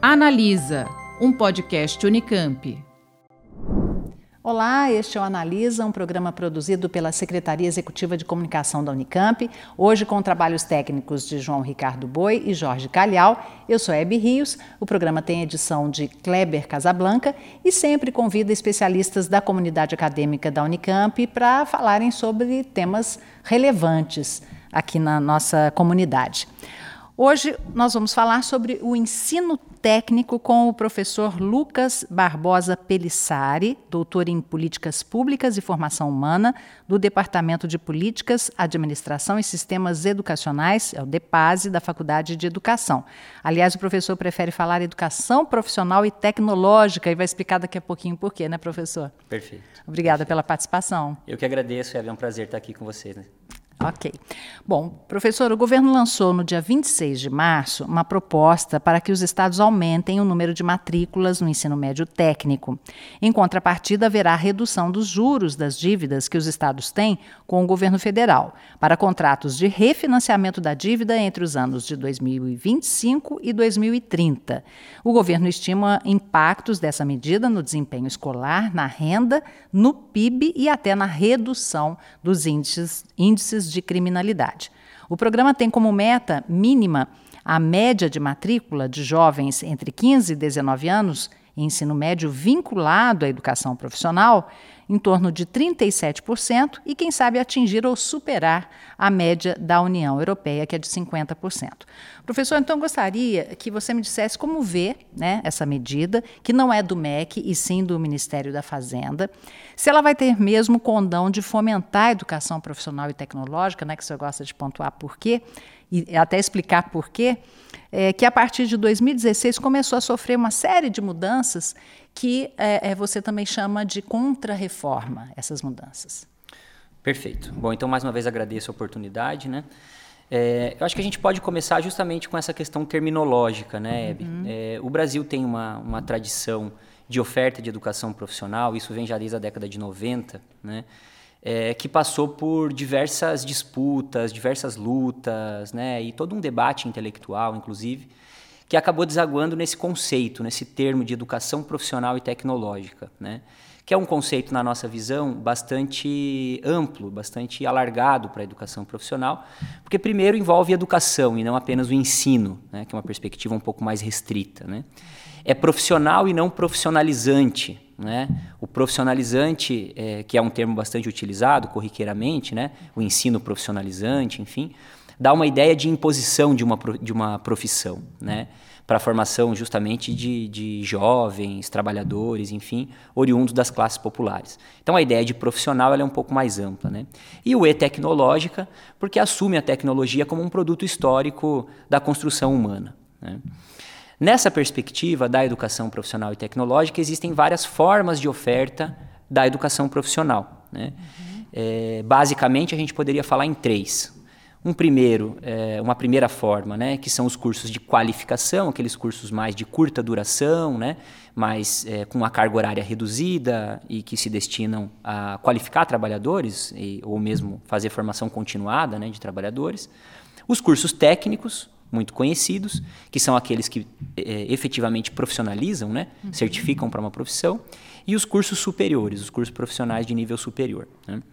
Analisa, um podcast Unicamp. Olá, este é o Analisa, um programa produzido pela Secretaria Executiva de Comunicação da Unicamp, hoje com trabalhos técnicos de João Ricardo Boi e Jorge Calhau. Eu sou Hebe Rios, o programa tem edição de Kleber Casablanca e sempre convida especialistas da comunidade acadêmica da Unicamp para falarem sobre temas relevantes aqui na nossa comunidade. Hoje nós vamos falar sobre o ensino técnico com o professor Lucas Barbosa Pelissari, doutor em Políticas Públicas e Formação Humana, do Departamento de Políticas, Administração e Sistemas Educacionais, é o DEPASE, da Faculdade de Educação. Aliás, o professor prefere falar educação profissional e tecnológica e vai explicar daqui a pouquinho por quê, né, professor? Perfeito. Obrigada pela participação. Eu que agradeço, é um prazer estar aqui com você, né? Ok. Bom, professor, o governo lançou no dia 26 de março uma proposta para que os estados aumentem o número de matrículas no ensino médio técnico. Em contrapartida, haverá redução dos juros das dívidas que os estados têm com o governo federal, para contratos de refinanciamento da dívida entre os anos de 2025 e 2030. O governo estima impactos dessa medida no desempenho escolar, na renda, no PIB e até na redução dos índices de criminalidade. O programa tem como meta mínima a média de matrícula de jovens entre 15 e 19 anos em ensino médio vinculado à educação profissional em torno de 37% e, quem sabe, atingir ou superar a média da União Europeia, que é de 50%. Professor, então gostaria que você me dissesse como vê, né, essa medida, que não é do MEC e sim do Ministério da Fazenda, se ela vai ter mesmo condão de fomentar a educação profissional e tecnológica, né, que o senhor gosta de pontuar por quê, e até explicar por quê, que a partir de 2016 começou a sofrer uma série de mudanças que você também chama de contra-reforma, essas mudanças. Perfeito. Bom, então mais uma vez agradeço a oportunidade, né? Eu acho que a gente pode começar justamente com essa questão terminológica, né, Hebe? O Brasil tem uma tradição de oferta de educação profissional, isso vem já desde a década de 90, né? Que passou por diversas disputas, diversas lutas, né, e todo um debate intelectual, inclusive, que acabou desaguando nesse conceito, nesse termo de educação profissional e tecnológica, né, que é um conceito, na nossa visão, bastante amplo, bastante alargado para a educação profissional, porque primeiro envolve educação e não apenas o ensino, né, que é uma perspectiva um pouco mais restrita, né. É profissional e não profissionalizante, né? O profissionalizante, que é um termo bastante utilizado corriqueiramente, né? O ensino profissionalizante, enfim, dá uma ideia de imposição de uma profissão, né? Para a formação justamente de jovens, trabalhadores, enfim, oriundos das classes populares. Então a ideia de profissional ela é um pouco mais ampla, né? E o E-tecnológica, porque assume a tecnologia como um produto histórico da construção humana, né? Nessa perspectiva da educação profissional e tecnológica, existem várias formas de oferta da educação profissional, né? Basicamente, a gente poderia falar em três. Uma primeira forma, né, que são os cursos de qualificação, aqueles cursos mais de curta duração, né, mais com uma carga horária reduzida e que se destinam a qualificar trabalhadores ou mesmo fazer formação continuada, né, de trabalhadores. Os cursos técnicos, muito conhecidos, que são aqueles que efetivamente profissionalizam, né? Certificam para uma profissão, e os cursos superiores, os cursos profissionais de nível superior, né?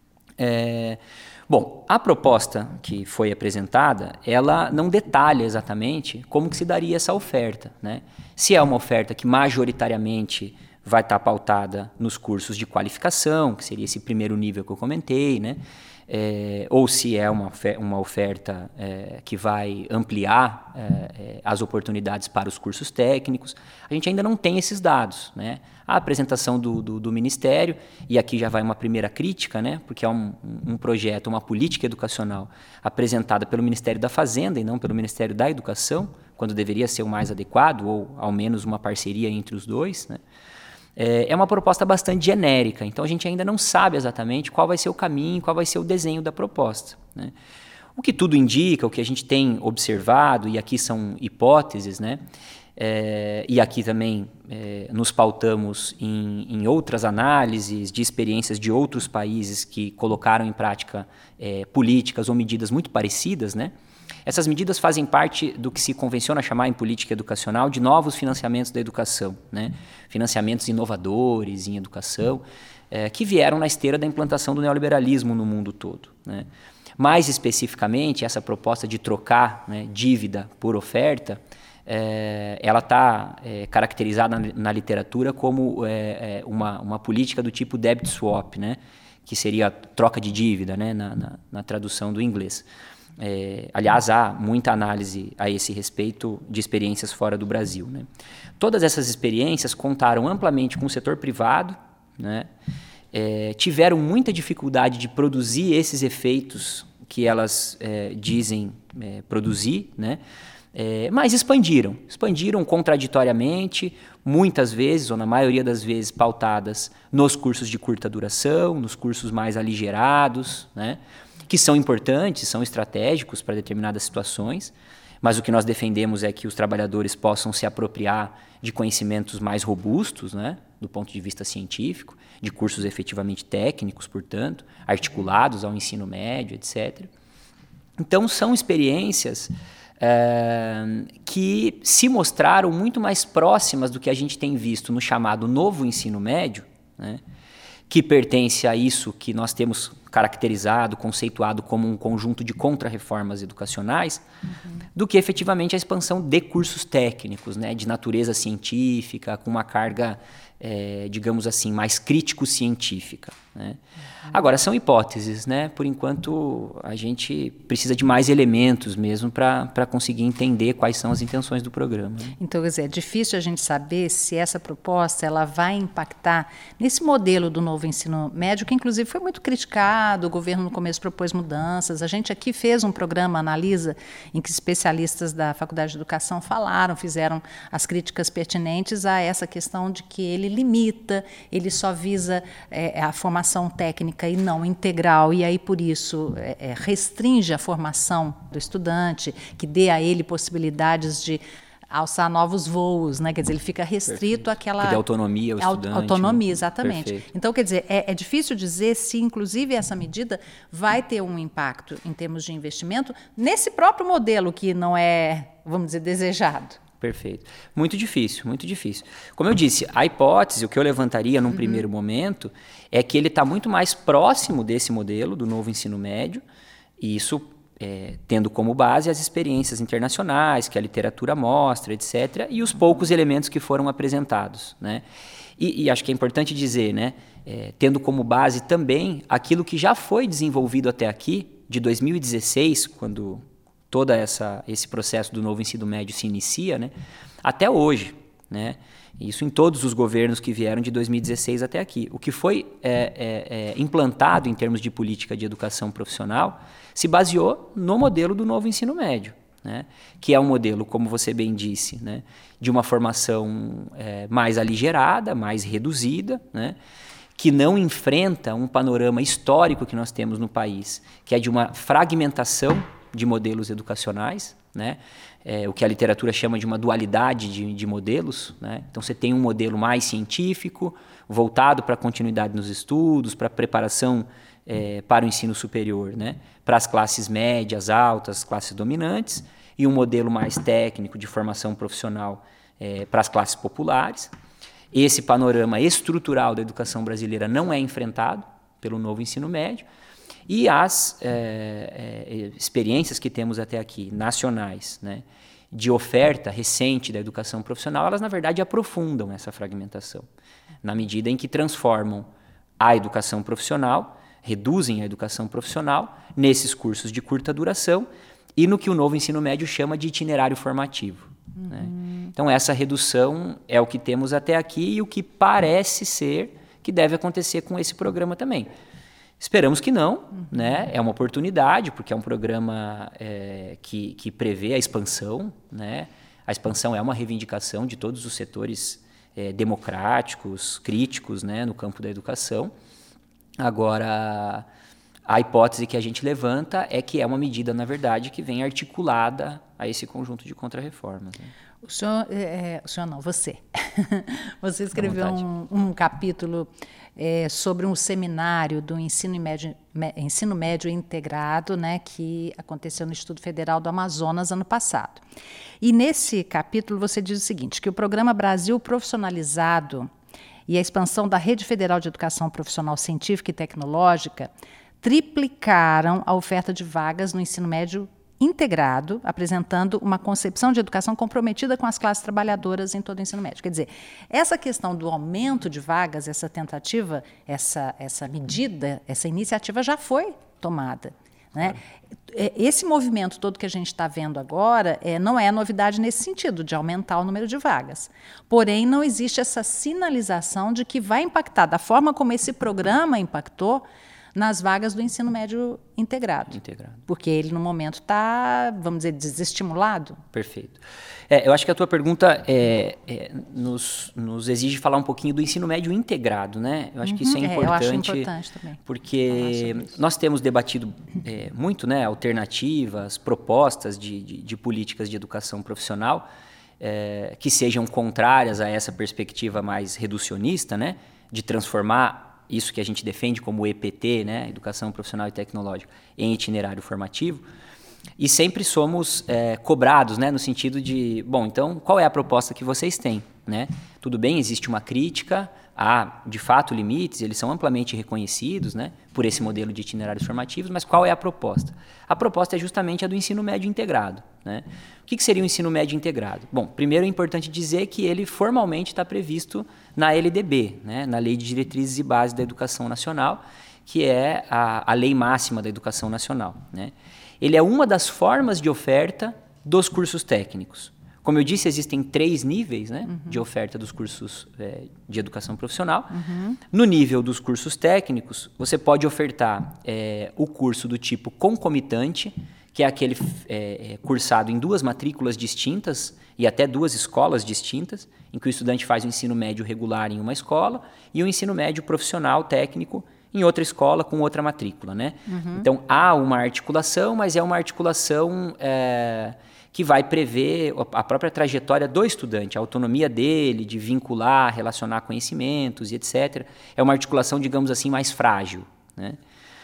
Bom, a proposta que foi apresentada, ela não detalha exatamente como que se daria essa oferta, né? Se é uma oferta que majoritariamente vai estar pautada nos cursos de qualificação, que seria esse primeiro nível que eu comentei, né? Ou se é uma oferta que vai ampliar as oportunidades para os cursos técnicos. A gente ainda não tem esses dados, né? A apresentação do Ministério, e aqui já vai uma primeira crítica, né? Porque é um projeto, uma política educacional apresentada pelo Ministério da Fazenda e não pelo Ministério da Educação, quando deveria ser o mais adequado, ou ao menos uma parceria entre os dois, né? É uma proposta bastante genérica, então a gente ainda não sabe exatamente qual vai ser o caminho, qual vai ser o desenho da proposta, né? O que tudo indica, o que a gente tem observado, e aqui são hipóteses, né? E aqui também nos pautamos em outras análises de experiências de outros países que colocaram em prática políticas ou medidas muito parecidas, né? Essas medidas fazem parte do que se convenciona chamar em política educacional de novos financiamentos da educação, né? Financiamentos inovadores em educação, que vieram na esteira da implantação do neoliberalismo no mundo todo, né? Mais especificamente, essa proposta de trocar, né, dívida por oferta, ela está caracterizada na literatura como uma política do tipo debt swap, né, que seria troca de dívida, né, na tradução do inglês. Aliás, há muita análise a esse respeito de experiências fora do Brasil, né. Todas essas experiências contaram amplamente com o setor privado, né, tiveram muita dificuldade de produzir esses efeitos que elas dizem produzir, né? Mas expandiram contraditoriamente, muitas vezes, ou na maioria das vezes, pautadas nos cursos de curta duração, nos cursos mais aligerados, né? Que são importantes, são estratégicos para determinadas situações, mas o que nós defendemos é que os trabalhadores possam se apropriar de conhecimentos mais robustos, né? Do ponto de vista científico, de cursos efetivamente técnicos, portanto, articulados ao ensino médio, etc. Então, são experiências que se mostraram muito mais próximas do que a gente tem visto no chamado novo ensino médio, né, que pertence a isso que nós temos caracterizado, conceituado como um conjunto de contrarreformas educacionais, do que efetivamente a expansão de cursos técnicos, né, de natureza científica, com uma carga, digamos assim, mais crítico-científica, né. Agora, são hipóteses, né? Por enquanto, a gente precisa de mais elementos mesmo para conseguir entender quais são as intenções do programa, né? Então, quer dizer, é difícil a gente saber se essa proposta ela vai impactar nesse modelo do novo ensino médio, que inclusive foi muito criticado, o governo no começo propôs mudanças. A gente aqui fez um programa, Analisa, em que especialistas da Faculdade de Educação fizeram as críticas pertinentes a essa questão de que ele limita, ele só visa a formação técnica e não integral, e aí por isso restringe a formação do estudante, que dê a ele possibilidades de alçar novos voos, né? Quer dizer, ele fica restrito àquela... Que dê autonomia ao estudante. Autonomia, exatamente. Perfeito. Então, quer dizer, é difícil dizer se, inclusive, essa medida vai ter um impacto em termos de investimento nesse próprio modelo que não é, vamos dizer, desejado. Perfeito. Muito difícil, muito difícil. Como eu disse, a hipótese, o que eu levantaria num primeiro momento, é que ele está muito mais próximo desse modelo do novo ensino médio, e isso tendo como base as experiências internacionais, que a literatura mostra, etc., e os poucos elementos que foram apresentados, né? E acho que é importante dizer, né, tendo como base também aquilo que já foi desenvolvido até aqui, de 2016, quando todo esse processo do novo ensino médio se inicia, né, até hoje, né, isso em todos os governos que vieram de 2016 até aqui. O que foi implantado em termos de política de educação profissional se baseou no modelo do novo ensino médio, né, que é um modelo, como você bem disse, né, de uma formação mais aligerada, mais reduzida, né, que não enfrenta um panorama histórico que nós temos no país, que é de uma fragmentação de modelos educacionais, né? O que a literatura chama de uma dualidade de modelos, né? Então você tem um modelo mais científico, voltado para a continuidade nos estudos, para a preparação para o ensino superior, né? Para as classes médias, altas, classes dominantes, e um modelo mais técnico de formação profissional para as classes populares. Esse panorama estrutural da educação brasileira não é enfrentado pelo novo ensino médio. E as experiências que temos até aqui, nacionais, né, de oferta recente da educação profissional, elas, na verdade, aprofundam essa fragmentação, na medida em que transformam a educação profissional, reduzem a educação profissional nesses cursos de curta duração e no que o novo ensino médio chama de itinerário formativo, né? Então, essa redução é o que temos até aqui e o que parece ser que deve acontecer com esse programa também. Esperamos que não, né? É uma oportunidade, porque é um programa que prevê a expansão, né? A expansão é uma reivindicação de todos os setores democráticos, críticos, né? No campo da educação. Agora, A hipótese que a gente levanta é que é uma medida, na verdade, que vem articulada a esse conjunto de contrarreformas, né? O senhor não, você. Você escreveu um capítulo sobre um seminário do ensino médio integrado, né, que aconteceu no Instituto Federal do Amazonas ano passado. E nesse capítulo você diz o seguinte, que o Programa Brasil Profissionalizado e a expansão da Rede Federal de Educação Profissional Científica e Tecnológica triplicaram a oferta de vagas no ensino médio integrado, apresentando uma concepção de educação comprometida com as classes trabalhadoras em todo o ensino médio. Quer dizer, essa questão do aumento de vagas, essa tentativa, essa medida, essa iniciativa já foi tomada, né? Esse movimento todo que a gente está vendo agora não é novidade nesse sentido, de aumentar o número de vagas. Porém, não existe essa sinalização de que vai impactar, da forma como esse programa impactou, nas vagas do ensino médio integrado. Porque ele, no momento, está, vamos dizer, desestimulado. Perfeito. Eu acho que a tua pergunta nos exige falar um pouquinho do ensino médio integrado, né? Eu acho que isso é importante. Eu acho importante também. Porque nós temos debatido muito, né, alternativas, propostas de políticas de educação profissional que sejam contrárias a essa perspectiva mais reducionista, né, de transformar isso que a gente defende como EPT, né, Educação Profissional e Tecnológica, em itinerário formativo, e sempre somos cobrados, né, no sentido de, bom, então, qual é a proposta que vocês têm, né? Tudo bem, existe uma crítica, há, de fato, limites, eles são amplamente reconhecidos, né, por esse modelo de itinerários formativos, mas qual é a proposta? A proposta é justamente a do ensino médio integrado, né? O que seria o ensino médio integrado? Bom, primeiro é importante dizer que ele formalmente está previsto na LDB, né, na Lei de Diretrizes e Bases da Educação Nacional, que é a lei máxima da educação nacional, né? Ele é uma das formas de oferta dos cursos técnicos. Como eu disse, existem 3 níveis, né, de oferta dos cursos de educação profissional. No nível dos cursos técnicos, você pode ofertar o curso do tipo concomitante, que é aquele cursado em 2 matrículas distintas e até 2 escolas distintas, em que o estudante faz o ensino médio regular em uma escola e o ensino médio profissional técnico em outra escola com outra matrícula, né? Então, há uma articulação, mas é uma articulação que vai prever a própria trajetória do estudante, a autonomia dele, de vincular, relacionar conhecimentos e etc. É uma articulação, digamos assim, mais frágil, né?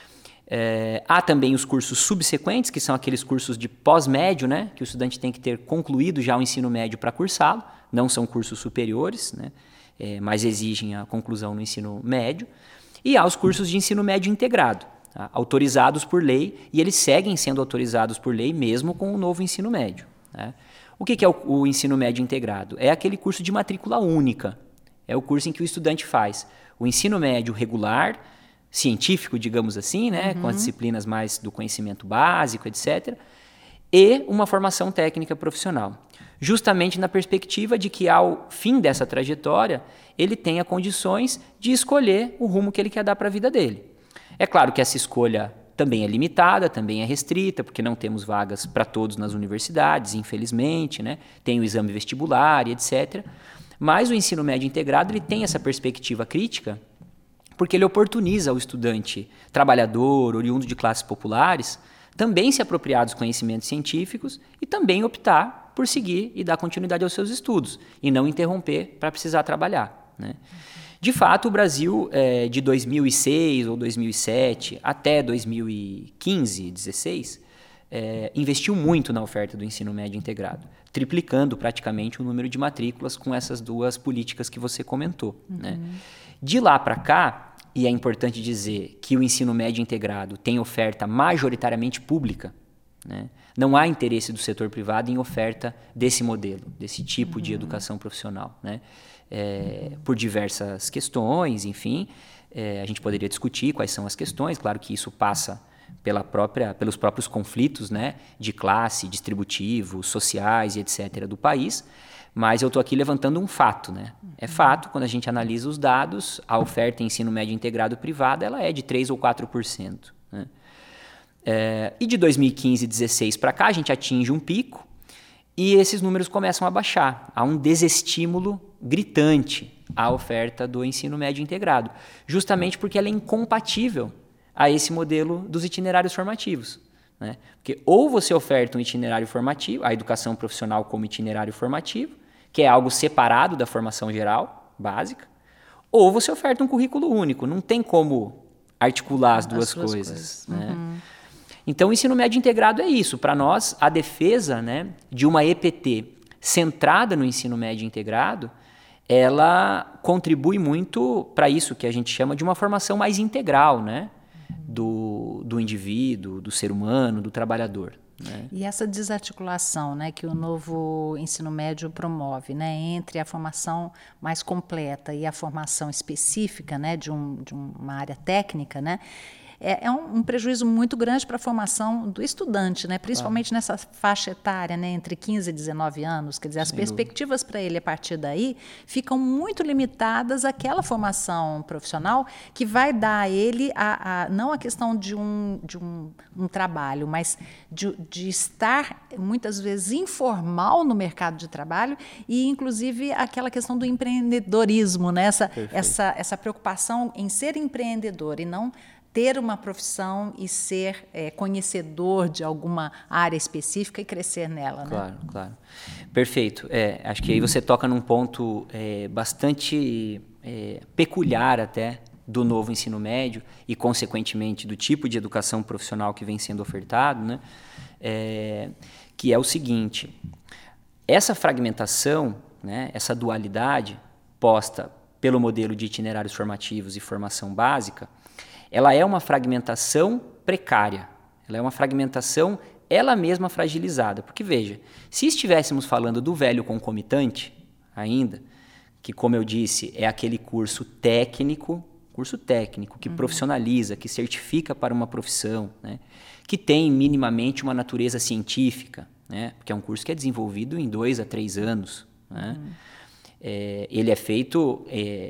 Há também os cursos subsequentes, que são aqueles cursos de pós-médio, né, que o estudante tem que ter concluído já o ensino médio para cursá-lo, não são cursos superiores, né, mas exigem a conclusão no ensino médio. E há os cursos de ensino médio integrado, tá, autorizados por lei, e eles seguem sendo autorizados por lei mesmo com o novo ensino médio, né? O que é o ensino médio integrado? É aquele curso de matrícula única, é o curso em que o estudante faz o ensino médio regular, científico, digamos assim, né, com as disciplinas mais do conhecimento básico, etc., e uma formação técnica profissional. Justamente na perspectiva de que, ao fim dessa trajetória, ele tenha condições de escolher o rumo que ele quer dar para a vida dele. É claro que essa escolha também é limitada, também é restrita, porque não temos vagas para todos nas universidades, infelizmente, né? Tem o exame vestibular e etc. Mas o ensino médio integrado ele tem essa perspectiva crítica, porque ele oportuniza ao estudante trabalhador, oriundo de classes populares, também se apropriar dos conhecimentos científicos e também optar por seguir e dar continuidade aos seus estudos, e não interromper para precisar trabalhar, né? De fato, o Brasil, de 2006 ou 2007 até 2015, 2016, investiu muito na oferta do ensino médio integrado, triplicando praticamente o número de matrículas com essas 2 políticas que você comentou, né? De lá para cá, e é importante dizer que o ensino médio integrado tem oferta majoritariamente pública, né? Não há interesse do setor privado em oferta desse modelo, desse tipo de educação profissional, né? Por diversas questões, enfim, a gente poderia discutir quais são as questões, claro que isso passa pelos próprios conflitos, né, de classe, distributivos, sociais e etc. do país, mas eu estou aqui levantando um fato, né? É fato, quando a gente analisa os dados, a oferta em ensino médio integrado privada ela é de 3% ou 4%, né? E de 2015 e 2016 para cá, a gente atinge um pico e esses números começam a baixar. Há um desestímulo gritante à oferta do ensino médio integrado, justamente porque ela é incompatível a esse modelo dos itinerários formativos, né? Porque ou você oferta um itinerário formativo, a educação profissional como itinerário formativo, que é algo separado da formação geral, básica, ou você oferta um currículo único. Não tem como articular as duas coisas. Né? Então, o ensino médio integrado é isso. Para nós, a defesa, né, de uma EPT centrada no ensino médio integrado, ela contribui muito para isso que a gente chama de uma formação mais integral, né, do indivíduo, do ser humano, do trabalhador. Né? E essa desarticulação, né, que o novo ensino médio promove, né, entre a formação mais completa e a formação específica, né, de uma área técnica, né, é um prejuízo muito grande para a formação do estudante, né? Principalmente nessa faixa etária, né? Entre 15 e 19 anos. Quer dizer, as perspectivas para ele a partir daí ficam muito limitadas àquela formação profissional que vai dar a ele não a questão de um trabalho, mas de estar muitas vezes informal no mercado de trabalho e, inclusive, aquela questão do empreendedorismo, né? Essa preocupação em ser empreendedor e não ter uma profissão e ser conhecedor de alguma área específica e crescer nela. Claro, né? Claro. Perfeito. Acho que aí você toca num ponto bastante peculiar até do novo ensino médio e, consequentemente, do tipo de educação profissional que vem sendo ofertado, né? Que é o seguinte: essa fragmentação, né, essa dualidade posta pelo modelo de itinerários formativos e formação básica, ela é uma fragmentação precária, ela é uma fragmentação ela mesma fragilizada. Porque, veja, se estivéssemos falando do velho concomitante ainda, que, como eu disse, é aquele curso técnico que profissionaliza, que certifica para uma profissão, né, que tem minimamente uma natureza científica, né, porque é um curso que é desenvolvido em 2 a 3 anos, né. Ele é feito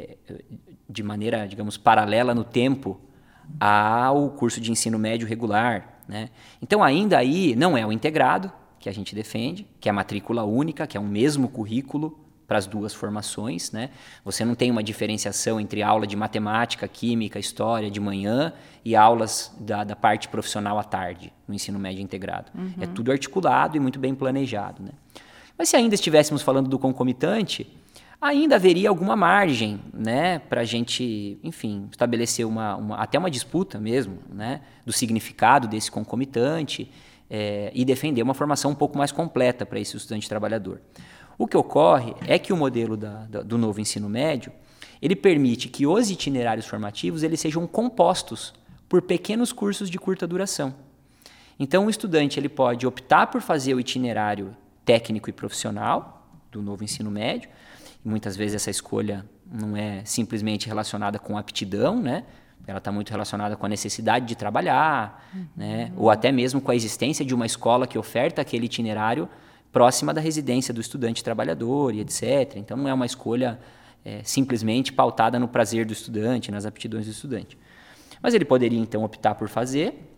de maneira, digamos, paralela no tempo ao curso de ensino médio regular, né? Então, ainda aí, não é o integrado que a gente defende, que é a matrícula única, que é um mesmo currículo para as duas formações, né? Você não tem uma diferenciação entre aula de matemática, química, história de manhã e aulas da parte profissional à tarde, no ensino médio integrado. É tudo articulado e muito bem planejado, né? Mas se ainda estivéssemos falando do concomitante, ainda haveria alguma margem, né, para a gente, enfim, estabelecer até uma disputa mesmo, né, do significado desse concomitante e defender uma formação um pouco mais completa para esse estudante trabalhador. O que ocorre é que o modelo do novo ensino médio, ele permite que os itinerários formativos eles sejam compostos por pequenos cursos de curta duração. Então, o estudante ele pode optar por fazer o itinerário técnico e profissional do novo ensino médio. Muitas vezes essa escolha não é simplesmente relacionada com aptidão, né? Ela está muito relacionada com a necessidade de trabalhar, né? Ou até mesmo com a existência de uma escola que oferta aquele itinerário próxima da residência do estudante trabalhador e etc. Então, não é uma escolha simplesmente pautada no prazer do estudante, nas aptidões do estudante. Mas ele poderia, então, optar por fazer.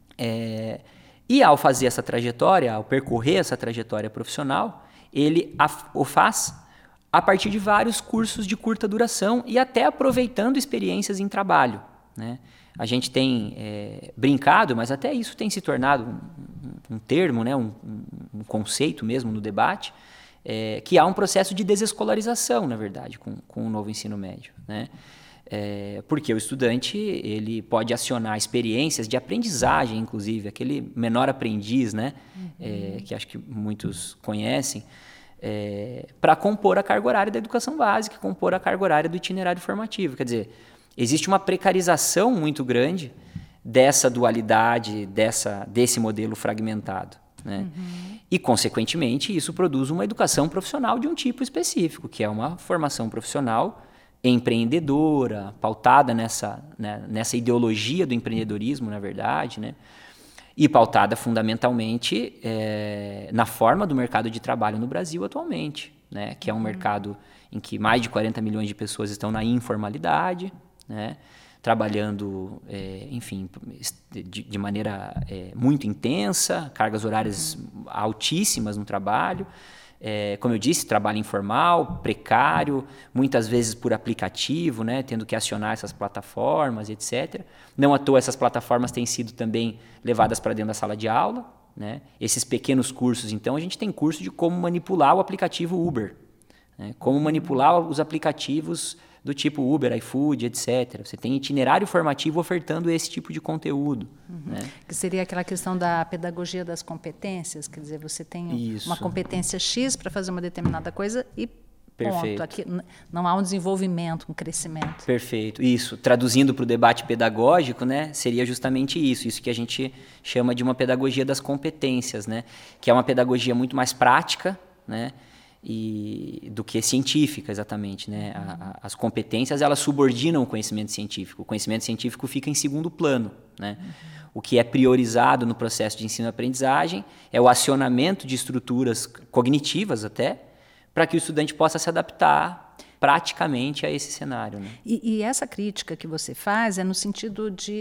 E ao fazer essa trajetória, ao percorrer essa trajetória profissional, ele o faz a partir de vários cursos de curta duração e até aproveitando experiências em trabalho, né? A gente tem brincado, mas até isso tem se tornado um termo, né? um conceito mesmo no debate, que há um processo de desescolarização, na verdade, com o novo ensino médio, né? Porque o estudante ele pode acionar experiências de aprendizagem, inclusive, aquele menor aprendiz, né? Que acho que muitos conhecem, para compor a carga horária da educação básica, compor a carga horária do itinerário formativo. Quer dizer, existe uma precarização muito grande dessa dualidade, desse modelo fragmentado, né? E, consequentemente, isso produz uma educação profissional de um tipo específico, que é uma formação profissional empreendedora, pautada nessa ideologia do empreendedorismo, na verdade, né? E pautada fundamentalmente na forma do mercado de trabalho no Brasil atualmente, né? Que é um mercado em que mais de 40 milhões de pessoas estão na informalidade, né? Trabalhando, enfim, de maneira muito intensa, cargas horárias altíssimas no trabalho, como eu disse, trabalho informal, precário, muitas vezes por aplicativo, né, tendo que acionar essas plataformas, etc. Não à toa essas plataformas têm sido também levadas para dentro da sala de aula, né? Esses pequenos cursos, então, a gente tem curso de como manipular o aplicativo Uber, né? Como manipular os aplicativos do tipo Uber, iFood, etc. Você tem itinerário formativo ofertando esse tipo de conteúdo. Né? Que seria aquela questão da pedagogia das competências, quer dizer, você tem uma competência X para fazer uma determinada coisa e ponto. Aqui não há um desenvolvimento, um crescimento. Perfeito. Isso. Traduzindo para o debate pedagógico, né, seria justamente isso que a gente chama de uma pedagogia das competências, né, que é uma pedagogia muito mais prática, né, do que científica, exatamente, né? As competências, elas subordinam o conhecimento científico. O conhecimento científico fica em segundo plano, né? O que é priorizado no processo de ensino-aprendizagem é o acionamento de estruturas cognitivas até, para que o estudante possa se adaptar praticamente a esse cenário, né? E essa crítica que você faz é no sentido de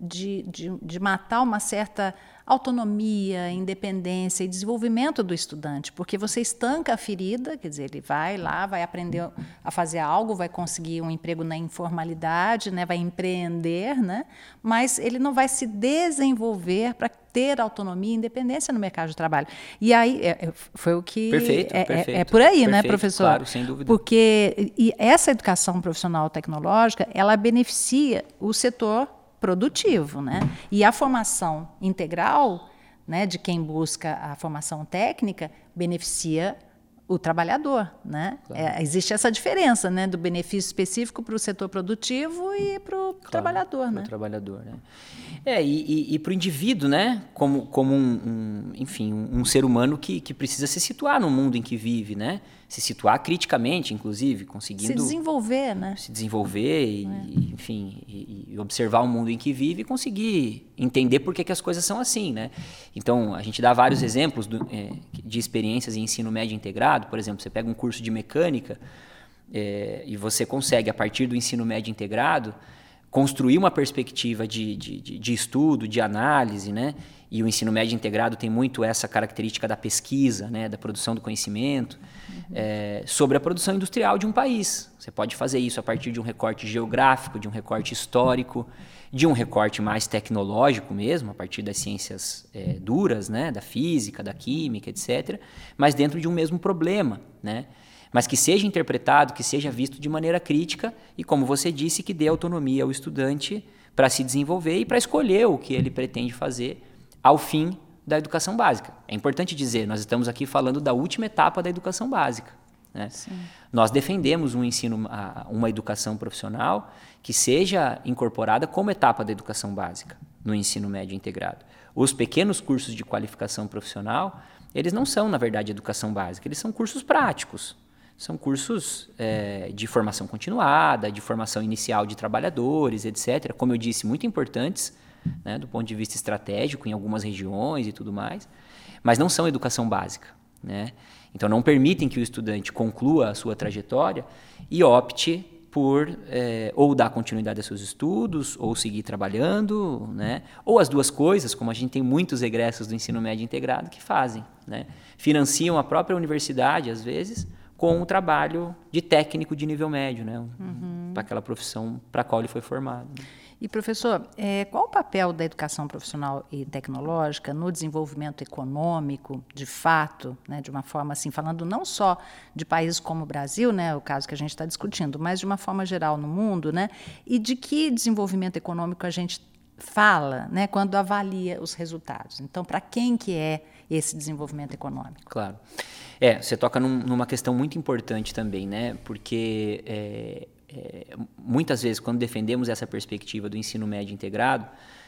matar uma certa autonomia, independência e desenvolvimento do estudante, porque você estanca a ferida, quer dizer, ele vai lá, vai aprender a fazer algo, vai conseguir um emprego na informalidade, né, vai empreender, né, mas ele não vai se desenvolver para ter autonomia e independência no mercado de trabalho. E aí, foi o que... Perfeito. É por aí, né, professor? Claro, sem dúvida. Porque essa educação profissional tecnológica, ela beneficia o setor produtivo, né? E a formação integral, né, de quem busca a formação técnica beneficia o trabalhador, né? Claro. Existe essa diferença, né, do benefício específico para o setor produtivo e para o trabalhador, né? Para o trabalhador, né? E para o indivíduo, né? Como um ser humano que precisa se situar no mundo em que vive, né? Se situar criticamente, inclusive, conseguindo... Se desenvolver, né? Se desenvolver e observar o mundo em que vive e conseguir entender por que as coisas são assim, né? Então, a gente dá vários exemplos de experiências em ensino médio integrado. Por exemplo, você pega um curso de mecânica e você consegue, a partir do ensino médio integrado, construir uma perspectiva de estudo, de análise, né? E o ensino médio integrado tem muito essa característica da pesquisa, né? Da produção do conhecimento, sobre a produção industrial de um país. Você pode fazer isso a partir de um recorte geográfico, de um recorte histórico, de um recorte mais tecnológico mesmo, a partir das ciências duras, né? Da física, da química, etc., mas dentro de um mesmo problema, né? Mas que seja interpretado, que seja visto de maneira crítica e, como você disse, que dê autonomia ao estudante para se desenvolver e para escolher o que ele pretende fazer ao fim da educação básica. É importante dizer, nós estamos aqui falando da última etapa da educação básica, né? Nós defendemos uma educação profissional que seja incorporada como etapa da educação básica no ensino médio integrado. Os pequenos cursos de qualificação profissional, eles não são, na verdade, educação básica, eles são cursos práticos. São cursos de formação continuada, de formação inicial de trabalhadores, etc. Como eu disse, muito importantes, né, do ponto de vista estratégico em algumas regiões e tudo mais, mas não são educação básica, né? Então, não permitem que o estudante conclua a sua trajetória e opte por ou dar continuidade aos seus estudos, ou seguir trabalhando, né? Ou as duas coisas, como a gente tem muitos egressos do ensino médio integrado que fazem, né? Financiam a própria universidade, às vezes, com o trabalho de técnico de nível médio, né? Para aquela profissão para a qual ele foi formado. E, professor, qual o papel da educação profissional e tecnológica no desenvolvimento econômico, de fato, né, de uma forma assim, falando não só de países como o Brasil, né, o caso que a gente está discutindo, mas de uma forma geral no mundo, né? E de que desenvolvimento econômico a gente fala, né, quando avalia os resultados? Então, para quem que é esse desenvolvimento econômico? Claro. Você toca numa questão muito importante também, né? Porque muitas vezes, quando defendemos essa perspectiva do ensino médio integrado,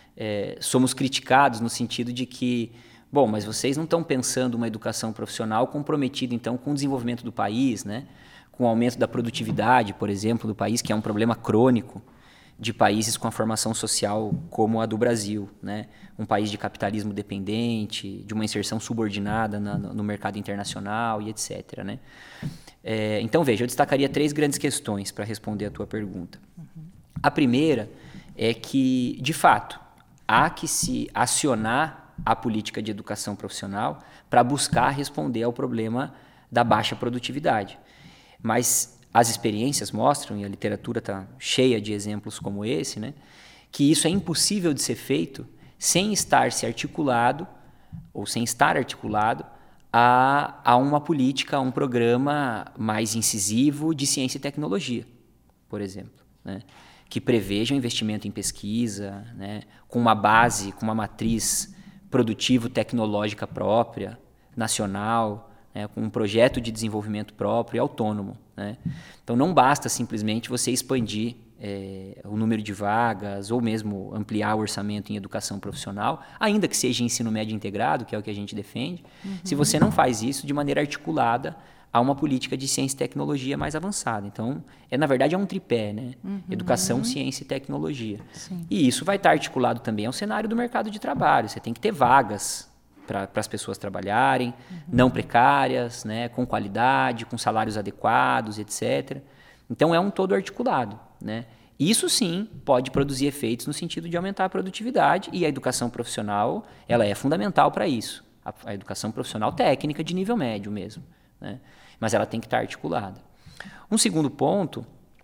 somos criticados no sentido de que, bom, mas vocês não estão pensando uma educação profissional comprometida, então, com o desenvolvimento do país, né? Com o aumento da produtividade, por exemplo, do país, que é um problema crônico de países com a formação social como a do Brasil, né? Um país de capitalismo dependente, de uma inserção subordinada no mercado internacional e etc., né? Então, veja, eu destacaria 3 grandes questões para responder a tua pergunta. A primeira é que, de fato, há que se acionar a política de educação profissional para buscar responder ao problema da baixa produtividade. Mas as experiências mostram, e a literatura está cheia de exemplos como esse, né, que isso é impossível de ser feito sem estar articulado a uma política, a um programa mais incisivo de ciência e tecnologia, por exemplo, né, que preveja o investimento em pesquisa, né, com uma base, com uma matriz produtivo-tecnológica própria, nacional, né, com um projeto de desenvolvimento próprio e autônomo, né? Então não basta simplesmente você expandir o número de vagas ou mesmo ampliar o orçamento em educação profissional, ainda que seja ensino médio integrado, que é o que a gente defende, se você não faz isso de maneira articulada a uma política de ciência e tecnologia mais avançada. Então, na verdade, é um tripé, né? Educação, ciência e tecnologia. Sim. E isso vai estar articulado também ao cenário do mercado de trabalho. Você tem que ter vagas para as pessoas trabalharem, não precárias, né, com qualidade, com salários adequados, etc. Então, é um todo articulado, né? Isso sim pode produzir efeitos no sentido de aumentar a produtividade, e a educação profissional ela é fundamental para isso. A educação profissional técnica de nível médio mesmo, né? Mas ela tem que estar articulada. Um segundo ponto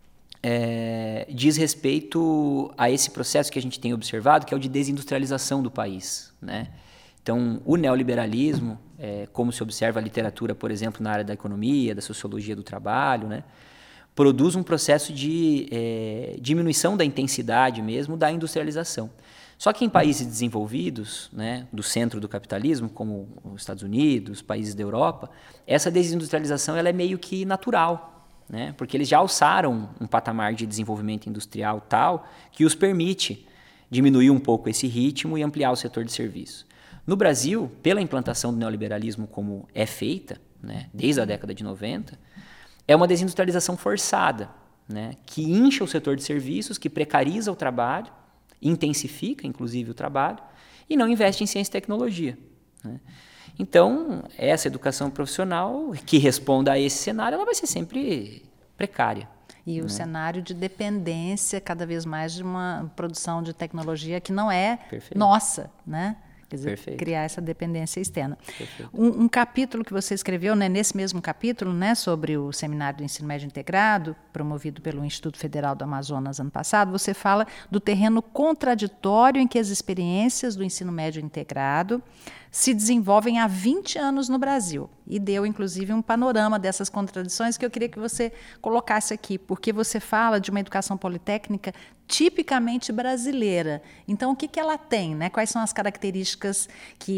diz respeito a esse processo que a gente tem observado, que é o de desindustrialização do país, né? Então, o neoliberalismo, como se observa a literatura, por exemplo, na área da economia, da sociologia do trabalho, né, produz um processo de diminuição da intensidade mesmo da industrialização. Só que em países desenvolvidos, né, do centro do capitalismo, como os Estados Unidos, países da Europa, essa desindustrialização ela é meio que natural, né, porque eles já alçaram um patamar de desenvolvimento industrial tal que os permite diminuir um pouco esse ritmo e ampliar o setor de serviços. No Brasil, pela implantação do neoliberalismo como é feita, né, desde a década de 90, é uma desindustrialização forçada, né, que incha o setor de serviços, que precariza o trabalho, intensifica, inclusive, o trabalho, e não investe em ciência e tecnologia, né? Então, essa educação profissional que responda a esse cenário, ela vai ser sempre precária. E o cenário de dependência cada vez mais de uma produção de tecnologia que não é nossa, né? Quer dizer, criar essa dependência externa. Um capítulo que você escreveu, né, nesse mesmo capítulo, né, sobre o Seminário do Ensino Médio Integrado, promovido pelo Instituto Federal do Amazonas ano passado, você fala do terreno contraditório em que as experiências do ensino médio integrado se desenvolvem há 20 anos no Brasil. E deu, inclusive, um panorama dessas contradições que eu queria que você colocasse aqui, porque você fala de uma educação politécnica tipicamente brasileira. Então, o que ela tem, né? Quais são as características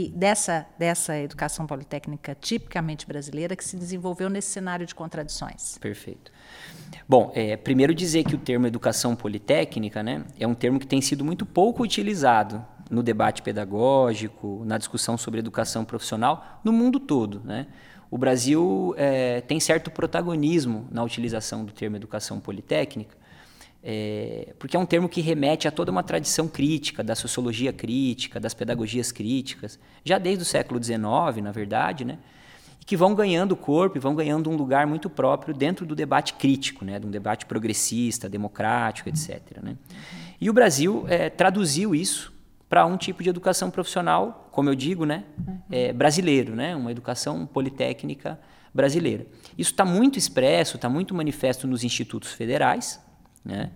dessa educação politécnica tipicamente brasileira que se desenvolveu nesse cenário de contradições? Perfeito. Bom, primeiro dizer que o termo educação politécnica, né, é um termo que tem sido muito pouco utilizado no debate pedagógico, na discussão sobre educação profissional, no mundo todo, né? O Brasil tem certo protagonismo na utilização do termo educação politécnica, porque é um termo que remete a toda uma tradição crítica, da sociologia crítica, das pedagogias críticas, já desde o século XIX, na verdade, né? E que vão ganhando corpo e vão ganhando um lugar muito próprio dentro do debate crítico, né? De um debate progressista, democrático, etc., né? E o Brasil traduziu isso para um tipo de educação profissional, como eu digo, né, brasileiro, né, uma educação politécnica brasileira. Isso está muito expresso, está muito manifesto nos institutos federais, né,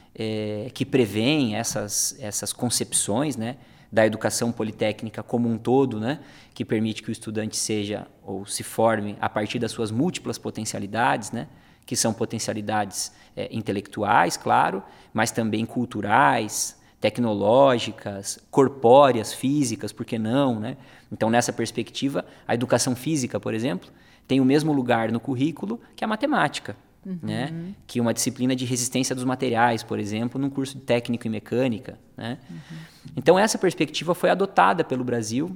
que prevêem essas concepções, né, da educação politécnica como um todo, né, que permite que o estudante seja ou se forme a partir das suas múltiplas potencialidades, né, que são potencialidades intelectuais, claro, mas também culturais, tecnológicas, corpóreas, físicas, por que não, né? Então, nessa perspectiva, a educação física, por exemplo, tem o mesmo lugar no currículo que a matemática, né? Que uma disciplina de resistência dos materiais, por exemplo, num curso de técnico em mecânica, né? Então, essa perspectiva foi adotada pelo Brasil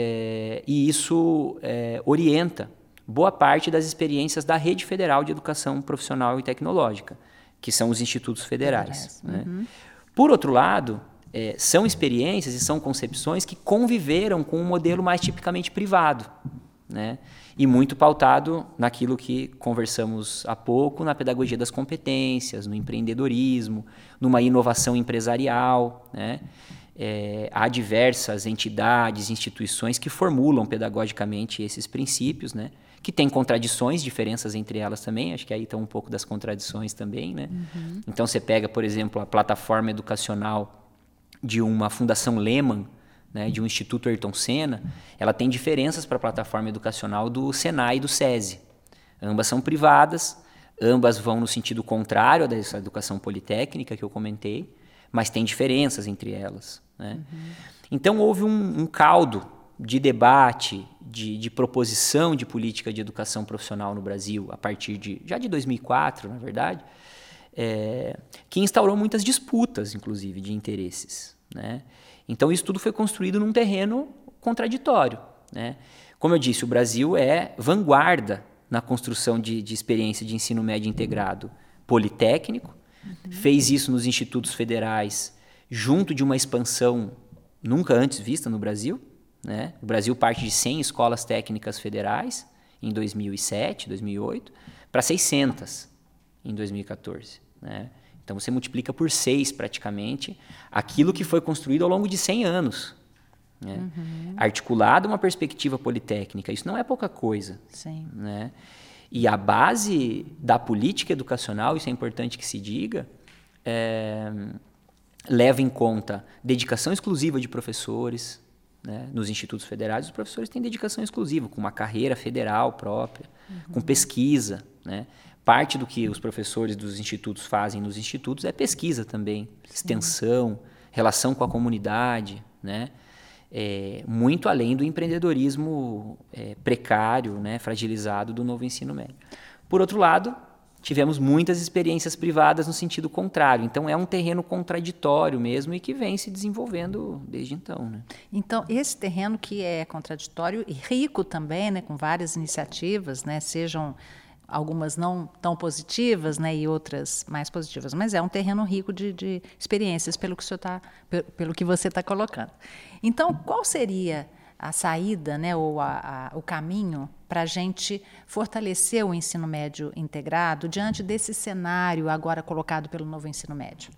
e isso orienta boa parte das experiências da Rede Federal de Educação Profissional e Tecnológica, que são os institutos federais, né? Por outro lado, são experiências e são concepções que conviveram com um modelo mais tipicamente privado, né? E muito pautado naquilo que conversamos há pouco, na pedagogia das competências, no empreendedorismo, numa inovação empresarial, né? Há diversas entidades, instituições que formulam pedagogicamente esses princípios, né? que tem contradições, diferenças entre elas também, acho que aí estão um pouco das contradições também, né? Então você pega, por exemplo, a plataforma educacional de uma Fundação Lehman, né, de um Instituto Ayrton Senna, ela tem diferenças para a plataforma educacional do Senai e do SESI. Ambas são privadas, ambas vão no sentido contrário dessa educação politécnica que eu comentei, mas tem diferenças entre elas, né? Então houve um caldo de debate, de proposição de política de educação profissional no Brasil, a partir já de 2004, na verdade, que instaurou muitas disputas, inclusive, de interesses, né? Então isso tudo foi construído num terreno contraditório, né? Como eu disse, o Brasil é vanguarda na construção de experiência de ensino médio integrado politécnico, fez isso nos institutos federais junto de uma expansão nunca antes vista no Brasil, né? O Brasil parte de 100 escolas técnicas federais em 2007, 2008, para 600 em 2014, né? Então você multiplica por 6 praticamente aquilo que foi construído ao longo de 100 anos, né? Articulado uma perspectiva politécnica, isso não é pouca coisa. Sim. Né? E a base da política educacional, isso é importante que se diga, leva em conta dedicação exclusiva de professores, né? Nos institutos federais, os professores têm dedicação exclusiva, com uma carreira federal própria, com pesquisa, né? Parte do que os professores dos institutos fazem nos institutos é pesquisa também, extensão, relação com a comunidade, né? Muito além do empreendedorismo precário, né? Fragilizado do novo ensino médio. Por outro lado, tivemos muitas experiências privadas no sentido contrário. Então, é um terreno contraditório mesmo e que vem se desenvolvendo desde então, né? Então, esse terreno que é contraditório e rico também, né? Com várias iniciativas, né? Sejam algumas não tão positivas, né, e outras mais positivas, mas é um terreno rico de experiências pelo que você está colocando. Então, qual seria a saída, né, ou o caminho para a gente fortalecer o ensino médio integrado diante desse cenário agora colocado pelo novo ensino médio?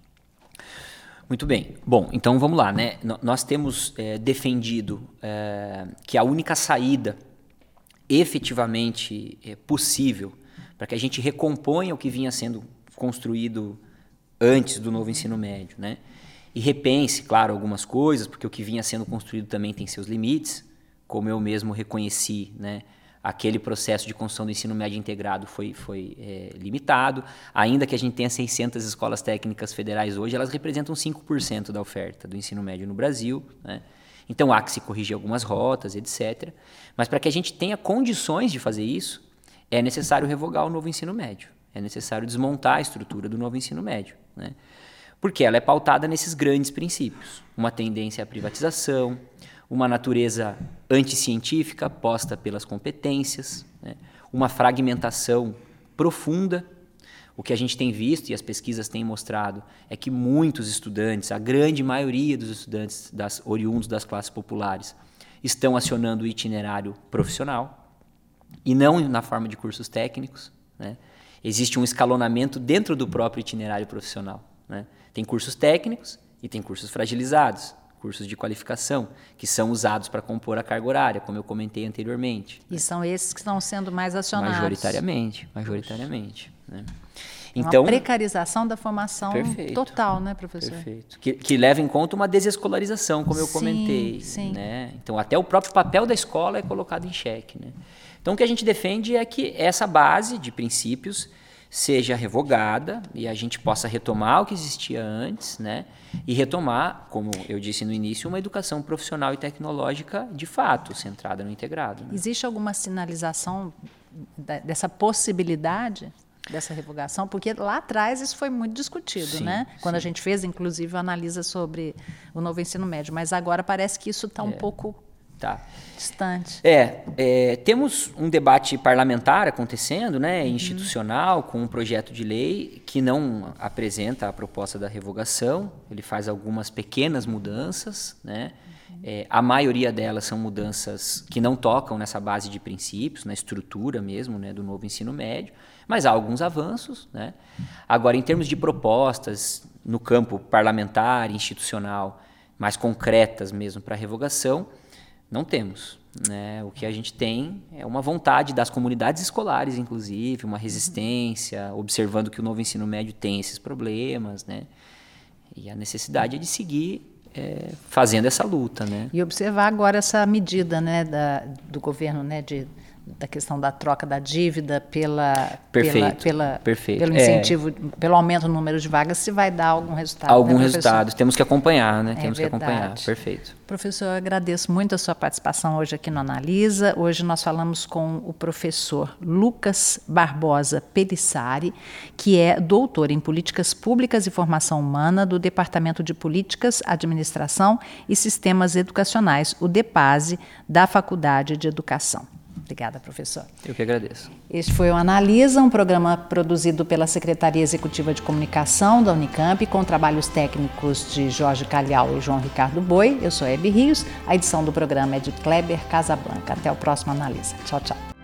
Muito bem. Bom, então vamos lá, né? Nós temos defendido que a única saída efetivamente possível para que a gente recomponha o que vinha sendo construído antes do novo ensino médio, né? E repense, claro, algumas coisas, porque o que vinha sendo construído também tem seus limites, como eu mesmo reconheci, né? Aquele processo de construção do ensino médio integrado foi limitado, ainda que a gente tenha 600 escolas técnicas federais hoje, elas representam 5% da oferta do ensino médio no Brasil, né? Então, há que se corrigir algumas rotas, etc. Mas para que a gente tenha condições de fazer isso, é necessário revogar o novo ensino médio. É necessário desmontar a estrutura do novo ensino médio, né? Porque ela é pautada nesses grandes princípios. Uma tendência à privatização, uma natureza anticientífica posta pelas competências, né? Uma fragmentação profunda. O que a gente tem visto, e as pesquisas têm mostrado, é que muitos estudantes, a grande maioria dos estudantes oriundos das classes populares, estão acionando o itinerário profissional e não na forma de cursos técnicos, né? Existe um escalonamento dentro do próprio itinerário profissional, né? Tem cursos técnicos e tem cursos fragilizados, cursos de qualificação, que são usados para compor a carga horária, como eu comentei anteriormente. E são esses que estão sendo mais acionados? Majoritariamente, né? Então, uma precarização da formação total, né, professor? Perfeito. Que leva em conta uma desescolarização, como eu comentei. Sim. Né? Então, até o próprio papel da escola é colocado em xeque, né? Então, o que a gente defende é que essa base de princípios seja revogada e a gente possa retomar o que existia antes, né? E retomar, como eu disse no início, uma educação profissional e tecnológica de fato, centrada no integrado, né? Existe alguma sinalização dessa possibilidade dessa revogação? Porque lá atrás isso foi muito discutido, né? Quando a gente fez, inclusive, a analisa sobre o novo ensino médio, mas agora parece que isso está um pouco distante. Temos um debate parlamentar acontecendo, né, institucional, com um projeto de lei que não apresenta a proposta da revogação, ele faz algumas pequenas mudanças, né? A maioria delas são mudanças que não tocam nessa base de princípios, na estrutura mesmo, né, do novo ensino médio, mas há alguns avanços, né? Agora, em termos de propostas no campo parlamentar, institucional, mais concretas mesmo para a revogação, não temos. né? O que a gente tem é uma vontade das comunidades escolares, inclusive, uma resistência, observando que o novo ensino médio tem esses problemas, né? E a necessidade é de seguir fazendo essa luta, né? E observar agora essa medida, né, do governo, né, da questão da troca da dívida pelo incentivo, pelo aumento do número de vagas, se vai dar algum resultado. Algum resultado. Temos que acompanhar, né? Temos verdade. Que acompanhar. Perfeito. Professor, eu agradeço muito a sua participação hoje aqui no Analisa. Hoje nós falamos com o professor Lucas Barbosa Pelissari, que é doutor em Políticas Públicas e Formação Humana do Departamento de Políticas, Administração e Sistemas Educacionais, o DEPASE, da Faculdade de Educação. Obrigada, professor. Eu que agradeço. Este foi o Analisa, um programa produzido pela Secretaria Executiva de Comunicação da Unicamp, com trabalhos técnicos de Jorge Calhau e João Ricardo Boi. Eu sou Hebe Rios. A edição do programa é de Kleber Casablanca. Até o próximo Analisa. Tchau, tchau.